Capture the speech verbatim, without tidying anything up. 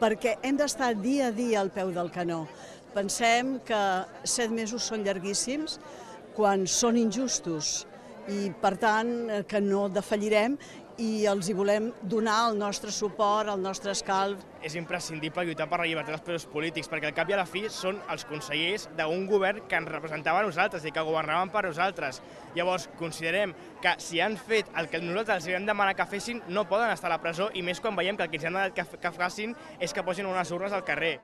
perquè hem d'estar dia a dia al peu del canó. Pensem que set mesos són llarguíssims quan són injustos i, per tant, que no defallirem i els hi volem donar el nostre suport, el nostre escalf. És imprescindible lluitar per la llibertat dels presos polítics, perquè al cap i a la fi són els consellers d'un govern que ens representava a nosaltres i que governaven per nosaltres. Llavors, considerem que si han fet el que nosaltres els vam demanar que fessin, no poden estar a la presó, i més quan veiem que el que ens han demanat que facin és que posin unes urnes al carrer.